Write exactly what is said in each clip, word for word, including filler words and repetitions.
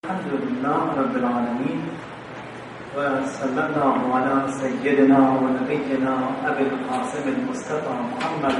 الحمد لله رب العالمين وصلى الله على سيدنا ونبينا أبي القاسم المصطفى محمد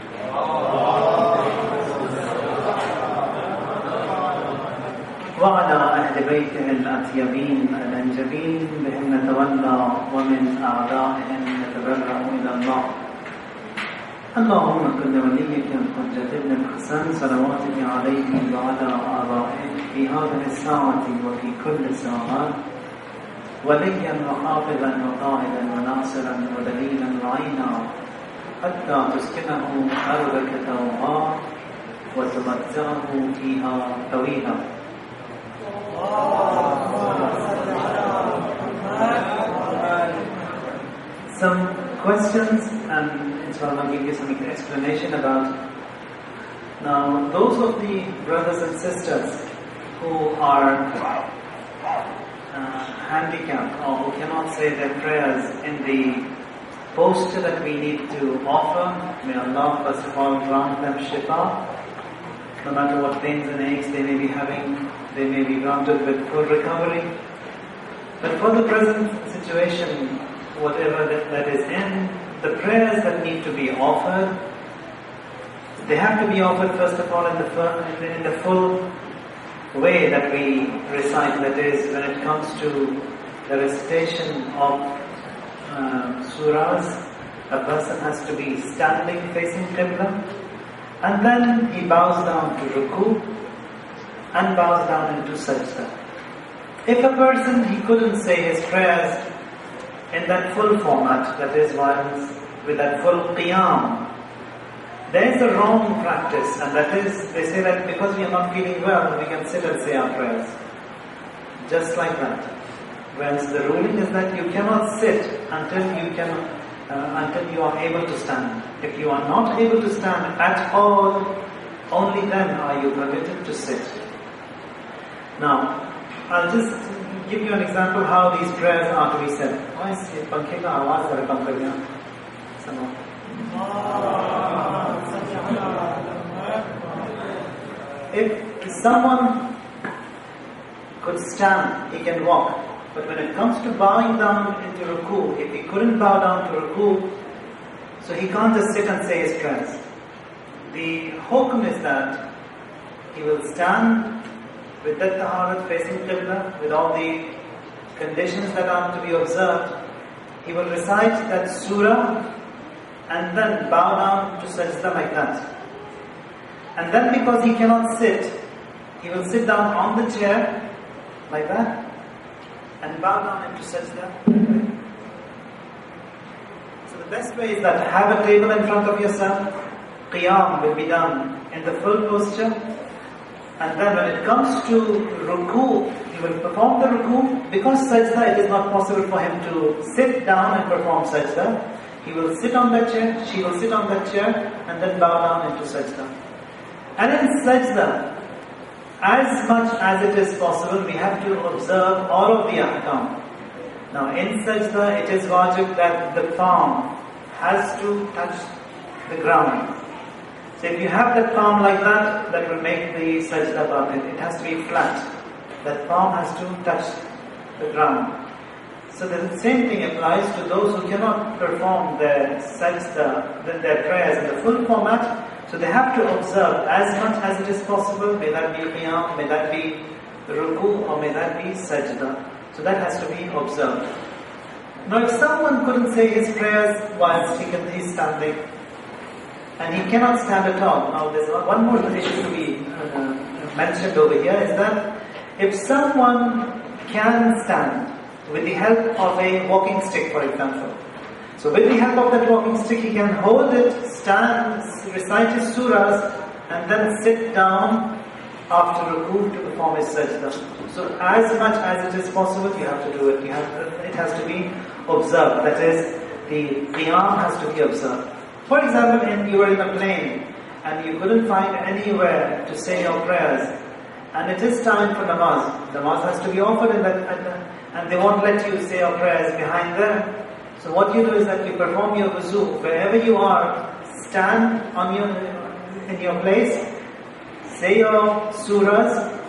وعلى أهل بيته الأطيبين الأنجبين بهم نتولى ومن أعدائهم نتبرأ إلى الله. اللهم كن وليك الحجة ابن الحسن صلواتك عليه وعلى آبائه في هذه الساعة وفي كل ساعة وليا وحافظا وقائدا وناصرا ودليلا وعينا حتى تسكنه أرضك توعا وتمتعه فيها طويلا. Some questions, and inshallah I'll give you some explanation about. Now, those of the brothers and sisters who are uh, handicapped or who cannot say their prayers in the posture that we need to offer, may Allah first of all grant them shifa. No matter what pains and aches they may be having, they may be granted with full recovery. But for the present situation, whatever that, that is in, the prayers that need to be offered, they have to be offered first of all in the, in the, in the full way that we recite. That is, when it comes to the recitation of uh, surahs, a person has to be standing facing Qibla, and then he bows down to ruku and bows down into sajda. If a person, he couldn't say his prayers in that full format, that is while with that full qiyam, there is a wrong practice, and that is, they say that because we are not feeling well, we can sit and say our prayers. Just like that. Whereas the ruling is that you cannot sit until you can, uh, until you are able to stand. If you are not able to stand at all, only then are you permitted to sit. Now, I'll just give you an example how these prayers are to be said. Why is it pankhe ka awaaz zara kam kariye? If someone could stand, he can walk. But when it comes to bowing down into ruku, if he couldn't bow down to ruku, so he can't just sit and say his prayers. The hukm is that he will stand with that taharat facing Qibla, with all the conditions that are to be observed. He will recite that surah and then bow down to sajda like that. And then because he cannot sit, he will sit down on the chair like that and bow down into sajda. So the best way is that have a table in front of yourself, qiyam will be done in the full posture. And then when it comes to ruku, he will perform the ruku. Because sajda, it is not possible for him to sit down and perform sajda. He will sit on that chair, she will sit on that chair, and then bow down into sajda. And in sajda, as much as it is possible, we have to observe all of the ahkam. Now in sajda, it is wajib that the palm has to touch the ground. So if you have that palm like that, that will make the sajda batil. It has to be flat. That palm has to touch the ground. So the same thing applies to those who cannot perform their sajda, their prayers in the full format. So they have to observe as much as it is possible, may that be qiyam, may that be ruku, or may that be sajda. So that has to be observed. Now if someone couldn't say his prayers whilst he can, he's standing, and he cannot stand at all. Now there's one more issue to be uh, mentioned over here, is that if someone can stand with the help of a walking stick, for example. So with the help of that walking stick, he can hold it, stand, recite his surahs, and then sit down after ruku to perform his sajda. So as much as it is possible, you have to do it. You have to, it has to be observed. That is, the qiyam has to be observed. For example, in, you were in a plane and you couldn't find anywhere to say your prayers, and it is time for namaz. Namaz has to be offered in that, and they won't let you say your prayers behind there. So what you do is that you perform your wuzu. Wherever you are, stand on your in your place, say your surahs,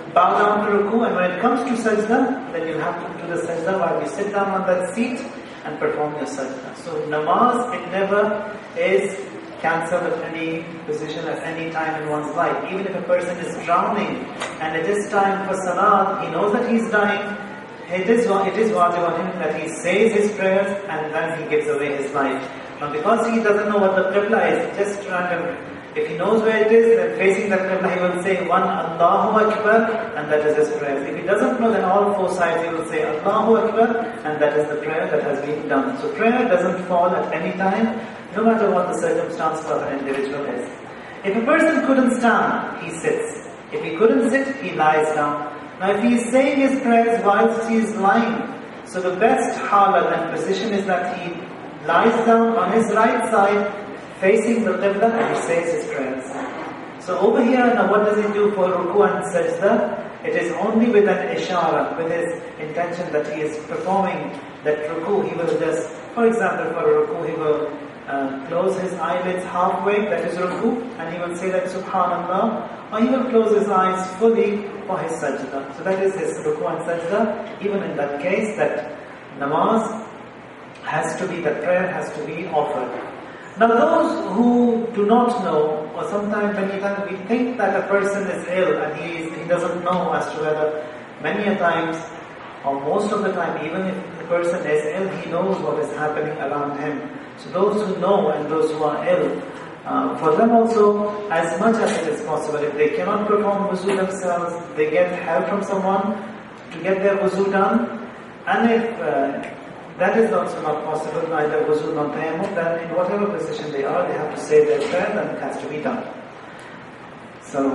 bow down to ruku, and when it comes to sajda, then you'll have to do the sajda while you sit down on that seat and perform your sajda. So namaz, it never is cancelled at any position at any time in one's life. Even if a person is drowning and it is time for salat, he knows that he's dying, it is, it is wajib on him that he says his prayers and then he gives away his life. Now because he doesn't know what the qibla is, just random. If he knows where it is, then facing that qibla he will say one Allahu Akbar, and that is his prayer. If he doesn't know, then all four sides he will say Allahu Akbar, and that is the prayer that has been done. So prayer doesn't fall at any time, no matter what the circumstance for an individual is. If a person couldn't stand, he sits. If he couldn't sit, he lies down. Now if he is saying his prayers whilst he is lying, so the best halat and position is that he lies down on his right side, facing the qibla, and he says his prayers. So over here, now what does he do for ruku and sajda? It is only with an ishara, with his intention that he is performing that ruku. He will just, for example, for a ruku, he will uh, close his eyelids halfway, that is ruku, and he will say that subhanallah, or he will close his eyes fully for his sajda. So that is his ruku and sajda. Even in that case, that namaz has to be, that prayer has to be offered. Now those who do not know, or sometimes many times we think that a person is ill and he, is, he doesn't know as to whether, many a times, or most of the time, even if the person is ill, he knows what is happening around him. So those who know and those who are ill, uh, for them also, as much as it is possible, if they cannot perform wuzu themselves, they get help from someone to get their wuzu done, and if uh, that is also not possible, neither wuzu nor tayammum, then in whatever position they are, they have to say their prayer, and it has to be done. So,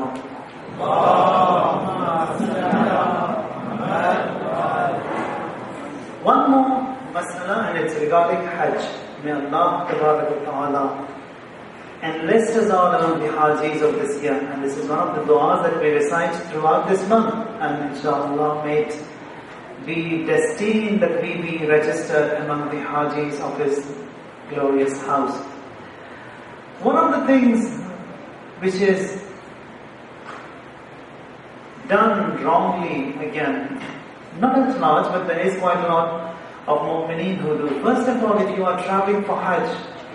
one more mas'ala, and it's regarding Hajj. May Allah Ta'ala enlist us all among the Hajis of this year, and this is one of the du'as that we recite throughout this month, and inshallah may it be destined that we be registered among the Hajis of His glorious house. One of the things which is done wrongly, again, not at large, but there is quite a lot of mu'mineen who do. First of all, if you are traveling for Hajj,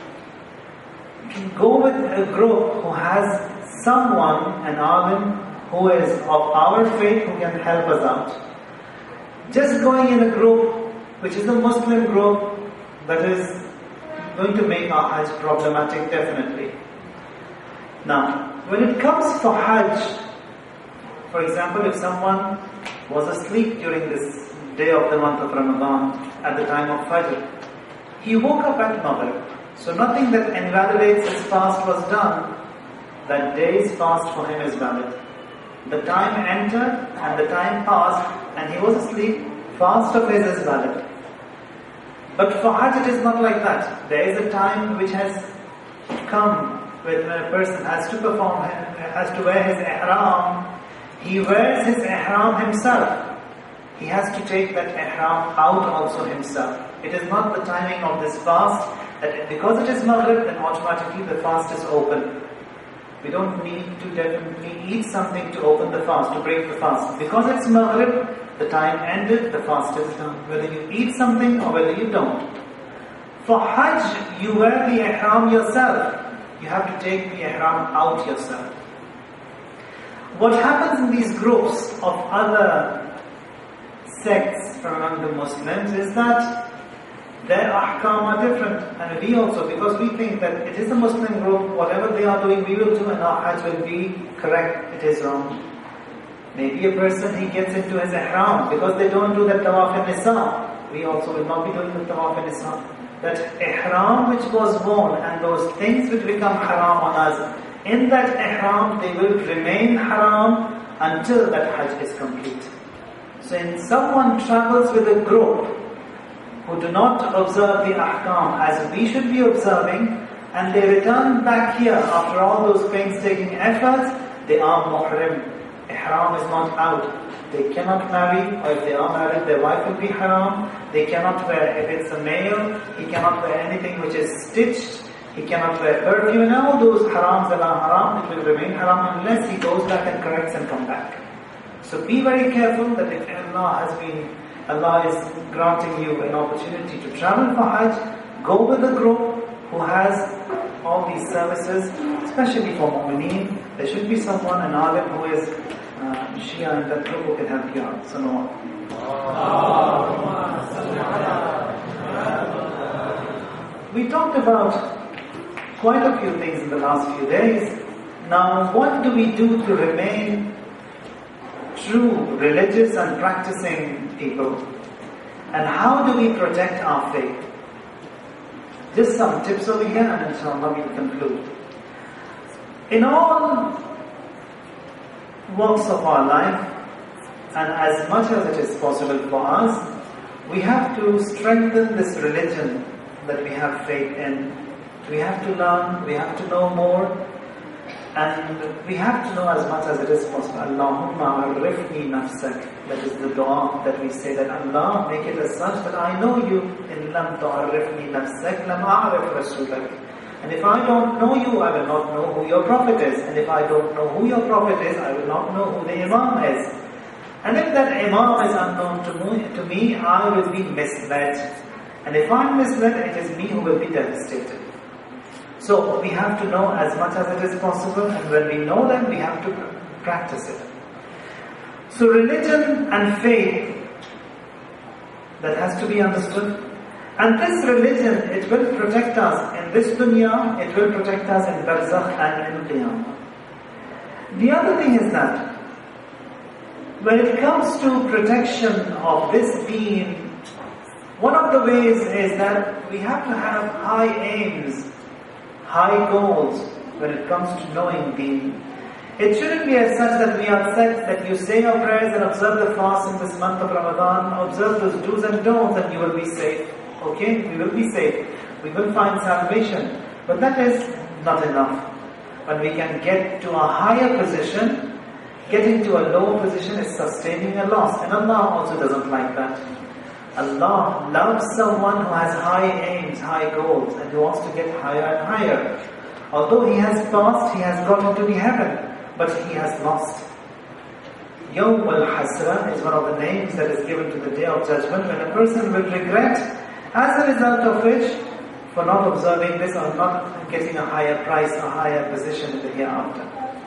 you can go with a group who has someone, an alim, who is of our faith, who can help us out. Just going in a group, which is a Muslim group, that is going to make our Hajj problematic, definitely. Now, when it comes for Hajj, for example, if someone was asleep during this day of the month of Ramadan, at the time of Fajr, he woke up at Maghrib. So nothing that invalidates his fast was done. That day's fast for him is valid. The time entered and the time passed and he was asleep, fast of his is valid. But for Hajj it is not like that. There is a time which has come when a person has to perform, has to wear his ihram. He wears his ihram himself. He has to take that ihram out also himself. It is not the timing of this fast that because it is Maghrib, then automatically the fast is open. We don't need to definitely eat something to open the fast, to break the fast. Because it's Maghrib, the time ended, the fast is done. Whether you eat something or whether you don't. For Hajj, you wear the ihram yourself. You have to take the ihram out yourself. What happens in these groups of other sects from among the Muslims is that their ahkam are different, and we also, because we think that it is a Muslim group, whatever they are doing we will do and our Hajj will be correct, it is wrong. Maybe a person, he gets into his ihram because they don't do that tawaf in Nisa. We also will not be doing the tawaf in Nisa. That ihram which was worn and those things which become haram on us, in that ihram they will remain haram until that Hajj is complete. So when someone travels with a group who do not observe the ahkam as we should be observing, and they return back here after all those painstaking efforts, they are muhrim. Ihram is not out. They cannot marry, or if they are married, their wife will be haram. They cannot wear, if it's a male, he cannot wear anything which is stitched. He cannot wear perfume, and all those harams that are haram, it will remain haram unless he goes back and corrects and come back. So be very careful that if Allah has been, Allah is granting you an opportunity to travel for Hajj, go with a group who has all these services, especially for mu'mineen. There should be someone, an alim who is uh, Shia in that group who can help you out. So no. We talked about quite a few things in the last few days. Now, what do we do to remain true, religious and practicing people? And how do we protect our faith? Just some tips over here and inshallah we'll conclude. In all walks of our life, and as much as it is possible for us, we have to strengthen this religion that we have faith in. We have to learn, we have to know more, and we have to know as much as it is possible. Allahumma arifni nafsak. That is the dua that we say, that Allah, make it as such that I know you. In lam tu'arifni nafsak, lam a'arif rasulak. And if I don't know you, I will not know who your prophet is. And if I don't know who your prophet is, I will not know who the imam is. And if that imam is unknown to me, to me, I will be misled. And if I'm misled, it is me who will be devastated. So we have to know as much as it is possible, and when we know them, we have to practice it. So religion and faith, that has to be understood. And this religion, it will protect us in this dunya, it will protect us in barzakh and in qiyamah. The other thing is that, when it comes to protection of this deen, one of the ways is that we have to have high aims, high goals when it comes to knowing deen. It shouldn't be as such that we are set that you say your prayers and observe the fast in this month of Ramadan, observe those do's and don'ts and you will be safe. Okay, we will be safe. We will find salvation. But that is not enough. When we can get to a higher position, getting to a lower position is sustaining a loss. And Allah also doesn't like that. Allah loves someone who has high aims, high goals, and who wants to get higher and higher. Although he has passed, he has got into the heaven, but he has lost. Yawm al-Hasra is one of the names that is given to the Day of Judgment, when a person will regret, as a result of which, for not observing this or not getting a higher price, a higher position in the hereafter.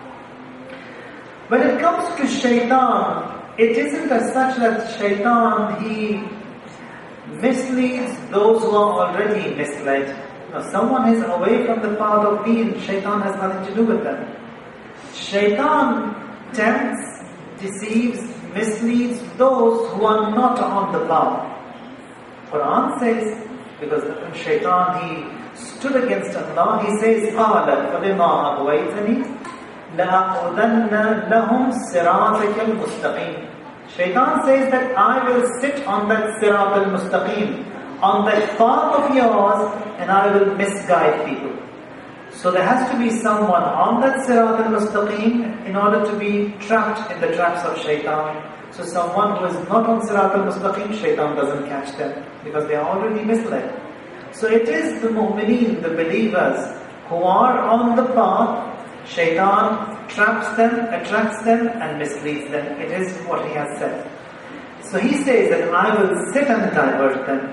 When it comes to shaitan, it isn't as such that shaitan, he misleads those who are already misled. Now, someone is away from the path of deen, shaitan has nothing to do with them. Shaitan tempts, deceives, misleads those who are not on the path. Quran says, because when shaitan, he stood against Allah, he says, قَالَ فَلِمَا أَغْوَيْتَنِي لَأَقْعُدَنَّ لَهُمْ صِرَاطَكَ الْمُسْتَقِيمِ. Shaitan says that I will sit on that sirat al-mustaqim, on that path of yours, and I will misguide people. So there has to be someone on that sirat al-mustaqim in order to be trapped in the traps of shaitan. So someone who is not on sirat al-mustaqim, shaitan doesn't catch them, because they are already misled. So it is the mu'mineen, the believers, who are on the path. Shaitan traps them, attracts them and misleads them. It is what he has said. So he says that I will sit and divert them.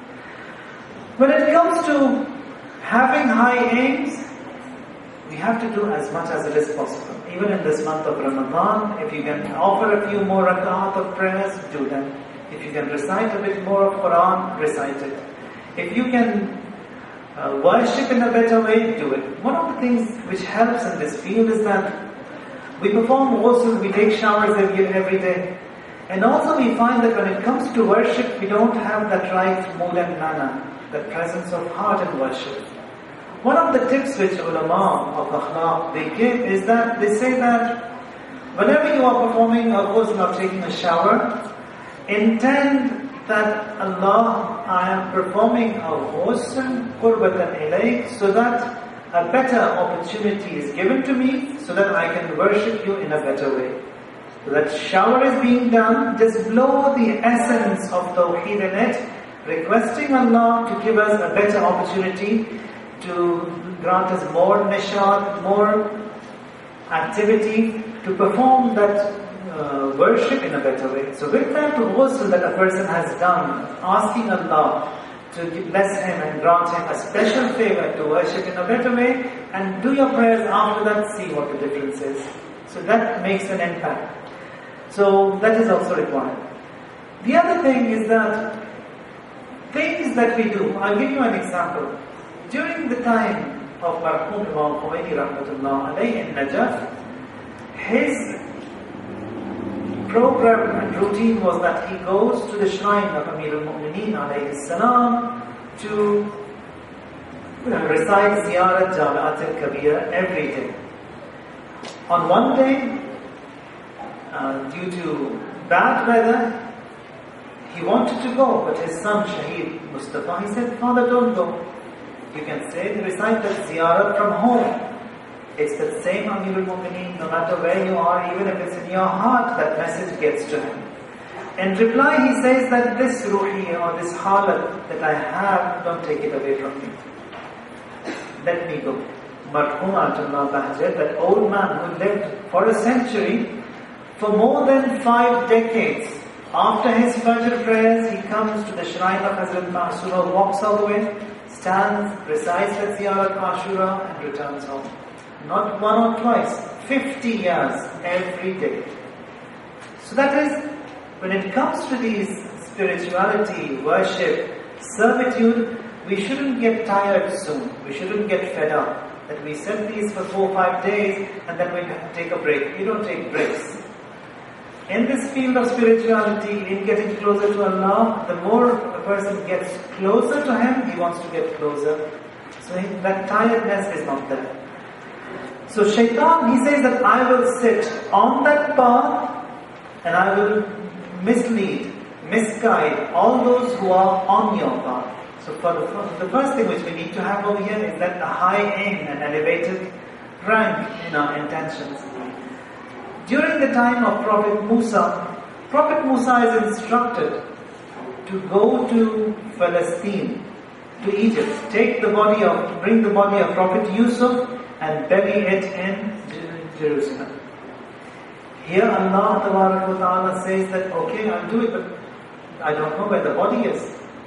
When it comes to having high aims, we have to do as much as it is possible. Even in this month of Ramadan, if you can offer a few more rak'at of prayers, do them. If you can recite a bit more of Quran, recite it. If you can Uh, worship in a better way, do it. One of the things which helps in this field is that we perform ghusl, we take showers every, every day. And also we find that when it comes to worship, we don't have that right mood and manner, that presence of heart in worship. One of the tips which ulama of akhlaq they give is that they say that whenever you are performing a ghusl or taking a shower, intend that Allah, I am performing a ghusl qurbatan ilayk, so that a better opportunity is given to me, so that I can worship you in a better way. So that shower is being done, just blow the essence of Tawheed in it, requesting Allah to give us a better opportunity, to grant us more nishat, more activity, to perform that uh, worship in a better way. So with that ghusl that a person has done, asking Allah to bless him and grant him a special favor to worship in a better way, and do your prayers after that, see what the difference is. So that makes an impact. So that is also required. The other thing is that things that we do, I'll give you an example. During the time of Marhum Imam Khomeini Rahmatullah alayhi in Najaf, his program and routine was that he goes to the shrine of Amir al-Mu'mineen alayhi salam to you know, recite Ziyarat Jami'at al-Kabira every day. On one day, uh, due to bad weather, he wanted to go, but his son Shaheed Mustafa, he said, "Father, don't go. You can say, recite that Ziyarat from home. It's the same Amir al-Mu'mineen, no matter where you are, even if it's in your heart, that message gets to him." In reply, he says that this ruhi or this halat that I have, don't take it away from me. Let me go. Marhum Atullah Bahjat, that old man who lived for a century, for more than five decades, after his Fajr prayers, he comes to the shrine of Hazrat Ma'asura, walks all the way, stands, recites the Ziyarat Ashura, and returns home. Not one or twice, fifty years every day. So that is, when it comes to these spirituality, worship, servitude, we shouldn't get tired soon. We shouldn't get fed up. That we set these for four or five days and then we take a break. You don't take breaks. In this field of spirituality, in getting closer to Allah, the more a person gets closer to Him, he wants to get closer. So that tiredness is not there. So Shaitan, he says that I will sit on that path and I will mislead, misguide all those who are on your path. So for the, first, the first thing which we need to have over here is that a high aim and elevated rank in our intentions. During the time of Prophet Musa, Prophet Musa is instructed to go to Palestine, to Egypt, take the body of, bring the body of Prophet Yusuf and bury it in Jerusalem. Here Allah Ta'ala says that, okay, I'll do it, but I don't know where the body is.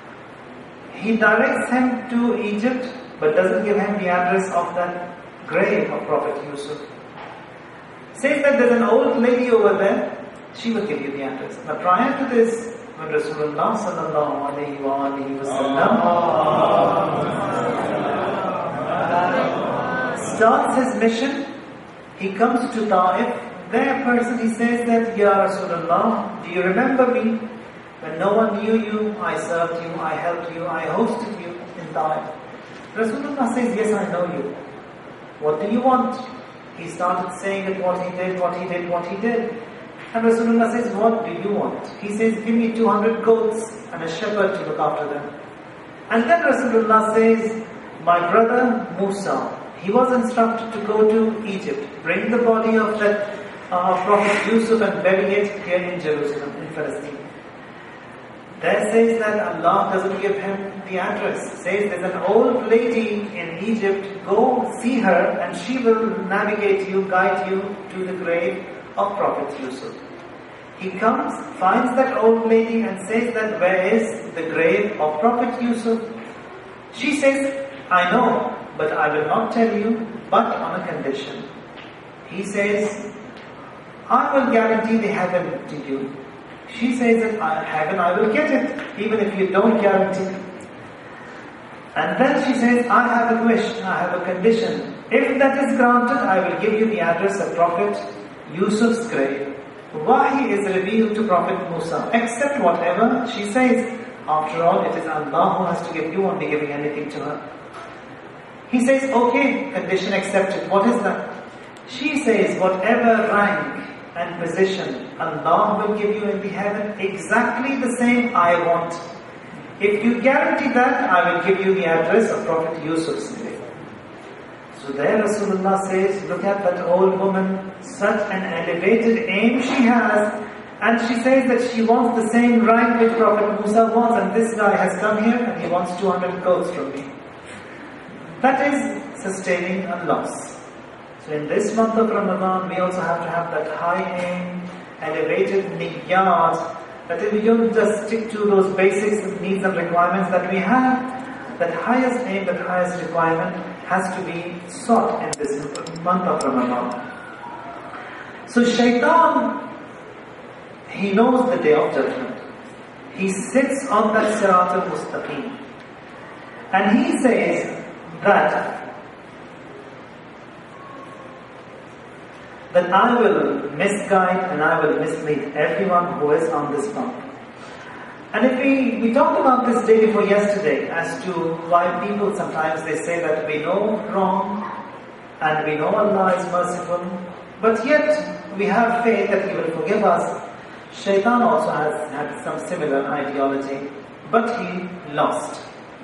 He directs him to Egypt, but doesn't give him the address of that grave of Prophet Yusuf. Says that there's an old lady over there, she will give you the address. Now prior to this, when Rasulullah sallallahu alayhi wa alihi wa sallam starts his mission, he comes to Ta'if. There a person, he says that, Ya Rasulullah, do you remember me? When no one knew you, I served you, I helped you, I hosted you in Ta'if. Rasulullah says, yes, I know you. What do you want? He started saying that what he did, what he did, what he did. And Rasulullah says, what do you want? He says, give me two hundred goats and a shepherd to look after them. And then Rasulullah says, my brother Musa, he was instructed to go to Egypt, bring the body of that uh, Prophet Yusuf and bury it here in Jerusalem, in Palestine. There says that Allah doesn't give him the address. Says there's an old lady in Egypt, go see her and she will navigate you, guide you to the grave of Prophet Yusuf. He comes, finds that old lady and says that where is the grave of Prophet Yusuf? She says, I know, but I will not tell you, but on a condition. He says, I will guarantee the heaven to you. She says that heaven I will get it, even if you don't guarantee. And then she says, I have a wish, I have a condition. If that is granted, I will give you the address of Prophet Yusuf's grave. Wahi is revealed to Prophet Musa, except whatever she says. After all, it is Allah who has to give, you won't be giving anything to her. He says, okay, condition accepted. What is that? She says, whatever rank and position Allah will give you in the heaven, exactly the same I want. If you guarantee that, I will give you the address of Prophet Yusuf's grave. So there Rasulullah says, look at that old woman, such an elevated aim she has, and she says that she wants the same rank which Prophet Musa wants, and this guy has come here and he wants two hundred goats from me. That is sustaining a loss. So in this month of Ramadan, we also have to have that high aim elevated niyyat, that if we don't just stick to those basics, needs and requirements that we have, that highest aim, that highest requirement has to be sought in this month of Ramadan. So Shaitan, he knows the day of judgment. He sits on that Sirat al-Mustaqim. And he says that that I will misguide and I will mislead everyone who is on this path. And if we, we talked about this day before yesterday as to why people sometimes they say that we know wrong and we know Allah is merciful, but yet we have faith that He will forgive us. Shaitan also has had some similar ideology, but he lost.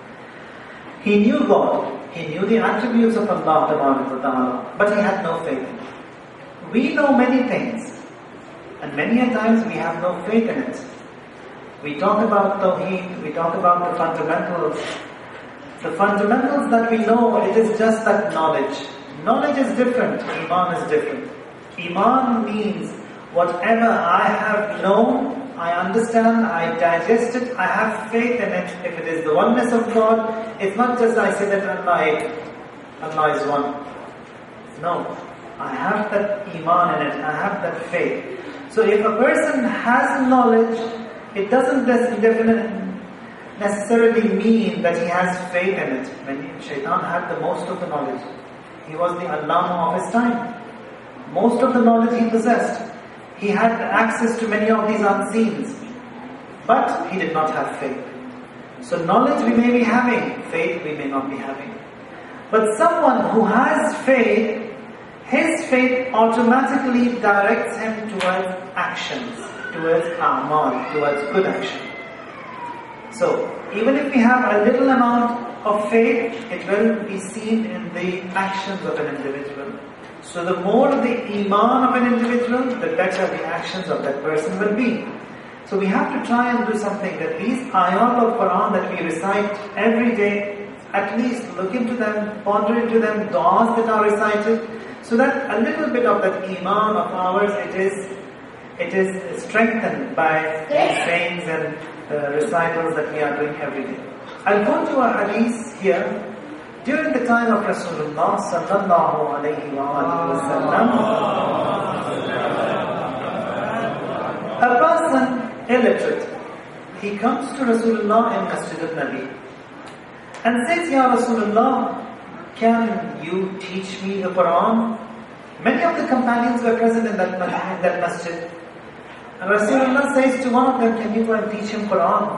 He knew God, he knew the attributes of Allah, but he had no faith. We know many things, and many a times we have no faith in it. We talk about Tawheed, we talk about the fundamentals. The fundamentals that we know, it is just that knowledge. Knowledge is different, Iman is different. Iman means whatever I have known, I understand, I digest it, I have faith in it. If it is the oneness of God, it's not just I say that Allah is, Allah is one. No, I have that Iman in it, I have that faith. So if a person has knowledge, it doesn't necessarily mean that he has faith in it. When Shaitan had the most of the knowledge, he was the Allama of his time. Most of the knowledge he possessed. He had access to many of these unseens, but he did not have faith. So knowledge we may be having, faith we may not be having. But someone who has faith, his faith automatically directs him towards actions, towards a'mal, towards good action. So even if we have a little amount of faith, it will be seen in the actions of an individual. So the more the Iman of an individual, the better the actions of that person will be. So we have to try and do something that these ayat of Quran that we recite every day, at least look into them, ponder into them, du'as that are recited, so that a little bit of that Iman of ours, it is it is strengthened by these sayings and uh, recitals that we are doing every day. I'll go to a hadith here. During the time of Rasulullah sallallahu alayhi wa sallam, a person illiterate, he comes to Rasulullah in Masjid al-Nabi and says, Ya Rasulullah, can you teach me the Quran? Many of the companions were present in that, in that masjid. And Rasulullah says to one of them, can you go and teach him Quran?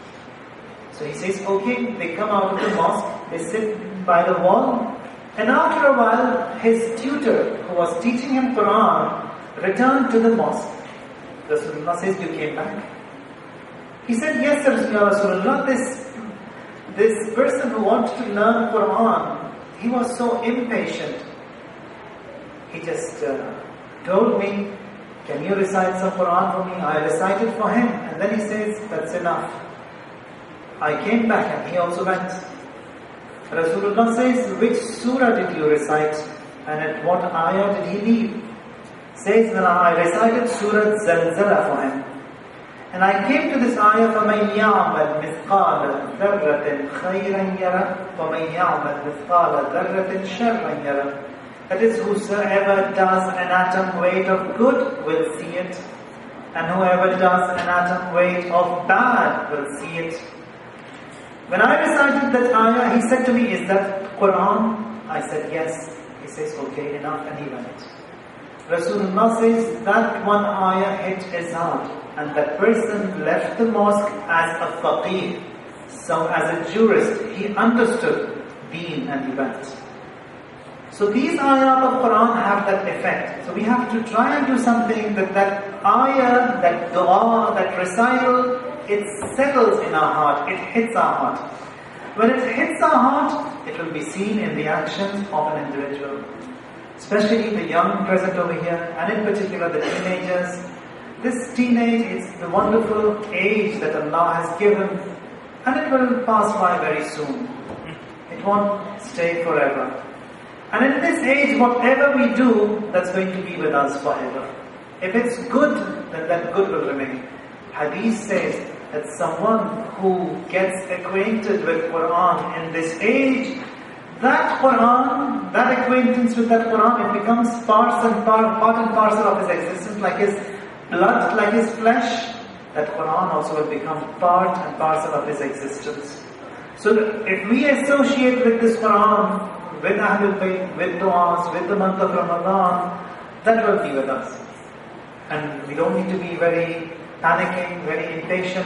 So he says, okay. They come out of the mosque, they sit by the wall, and after a while, his tutor, who was teaching him Quran, returned to the mosque. Rasulullah says, you came back? He said, yes, Ya Rasulullah, this, this person who wanted to learn Quran, he was so impatient. He just uh, told me, can you recite some Quran for me? I recited for him, and then he says, that's enough. I came back and he also went. Rasulullah says, which surah did you recite? And at what ayah did he leave? Says, when I recited Surah Zalzala for him. And I came to this ayah, فَمَنْ يَعْمَلْ مِثْقَالَ ذَرَّةٍ خَيْرًا يَرَهُ وَمَنْ يَعْمَلْ مِثْقَالَ ذَرَّةٍ شَرًّا يَرَهُ. That is, whosoever does an atom weight of good will see it, and whoever does an atom weight of bad will see it. When I recited that ayah, he said to me, is that Quran? I said, yes. He says, okay, enough, and he went. Rasulullah says, that one ayah hit his heart, and that person left the mosque as a faqih. So as a jurist, he understood deen and he went. So these ayat of Quran have that effect. So we have to try and do something that that ayah, that dua, that recital, it settles in our heart, it hits our heart. When it hits our heart, it will be seen in the actions of an individual. Especially the young present over here, and in particular the teenagers. This teenage is the wonderful age that Allah has given, and it will pass by very soon. It won't stay forever. And in this age, whatever we do, that's going to be with us forever. If it's good, then that good will remain. Hadith says that someone who gets acquainted with Quran in this age, that Quran, that acquaintance with that Quran, it becomes part and, part, part and parcel of his existence, like his blood, like his flesh. That Quran also will become part and parcel of his existence. So if we associate with this Quran, with Ahlul Bayt, with du'as, with the month of Ramadan, that will be with us. And we don't need to be very panicking, very impatient.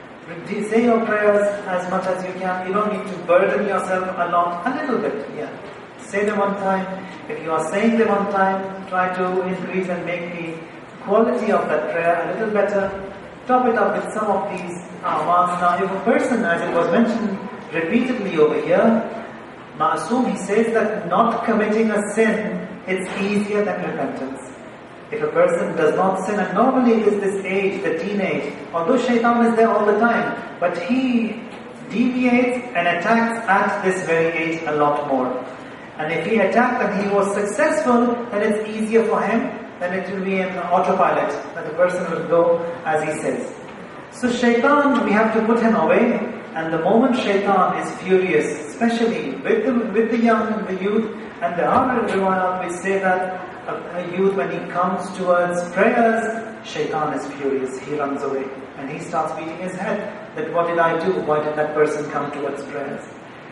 Say your prayers as much as you can. You don't need to burden yourself a lot. A little bit, yeah. Say them on time. If you are saying them on time, try to increase and make the quality of that prayer a little better. Top it up with some of these amals. Now, if a person, as it was mentioned repeatedly over here, Ma'asum, he says that not committing a sin, it's easier than repentance. If a person does not sin, and normally it is this age, the teenage, although shaitan is there all the time, but he deviates and attacks at this very age a lot more. And if he attacked and he was successful, then it's easier for him, then it will be an autopilot, that the person will go as he says. So shaitan, we have to put him away, and the moment shaitan is furious, especially with the, with the young and the youth, and there are riwayat which say that a youth, when he comes towards prayers, shaitan is furious, he runs away and he starts beating his head that what did I do, why did that person come towards prayers?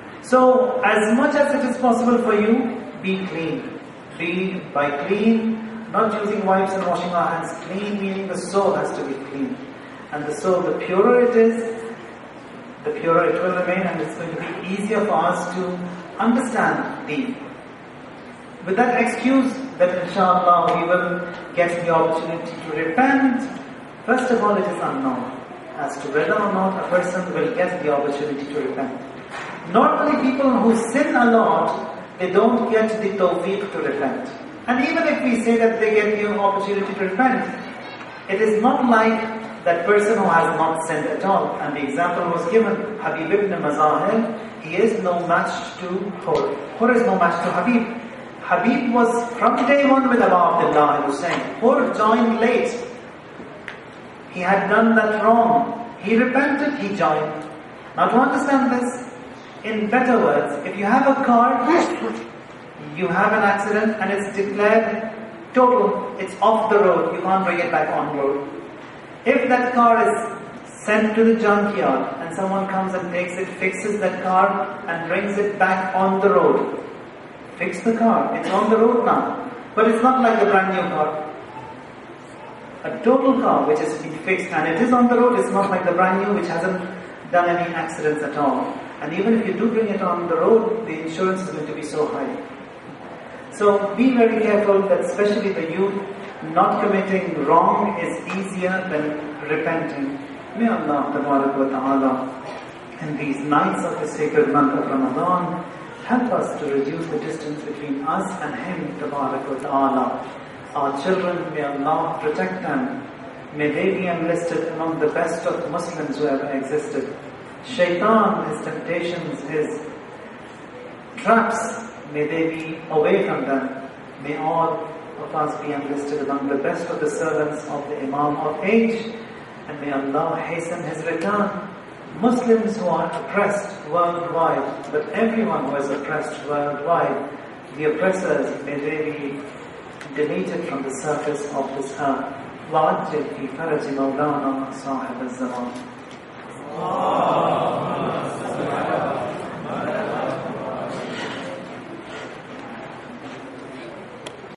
So as much as it is possible for you, be clean. Be by clean, not using wipes and washing our hands. Clean meaning the soul has to be clean, and the soul, the purer it is, the purer it will remain, and it's going to be easier for us to understand Deen. With that excuse that inshallah we will get the opportunity to repent, first of all it is unknown as to whether or not a person will get the opportunity to repent. Normally people who sin a lot, they don't get the tawfiq to repent. And even if we say that they get the opportunity to repent, it is not like that person who has not sinned at all. And the example was given, Habib ibn Mazahir, he is no match to Hur. Hur is no match to Habib. Habib was from day one with Abu Abdullah Hussain. Hur joined late. He had done that wrong. He repented, he joined. Now to understand this, in better words, if you have a car, you have an accident and it's declared total, it's off the road, you can't bring it back on road. If that car is sent to the junkyard and someone comes and takes it, fixes that car and brings it back on the road, fix the car, it's on the road now. But it's not like a brand new car. A total car which has been fixed and it is on the road, it's not like the brand new which hasn't done any accidents at all. And even if you do bring it on the road, the insurance is going to be so high. So be very careful that especially the youth, not committing wrong is easier than repenting. May Allah wa ta'ala in these nights of the sacred month of Ramadan help us to reduce the distance between us and Him wa ta'ala. Our children, may Allah protect them. May they be enlisted among the best of Muslims who ever existed. Shaitan, his temptations, his traps, may they be away from them. May all of us be enlisted among the best of the servants of the Imam of age, and may Allah hasten his return. Muslims who are oppressed worldwide, but everyone who is oppressed worldwide, the oppressors, may they be deleted from the surface of this earth. وَعَجِّلْ فِي فَرَجِ مَوْلَانَا صَاحِبَ الزَّمَانِ.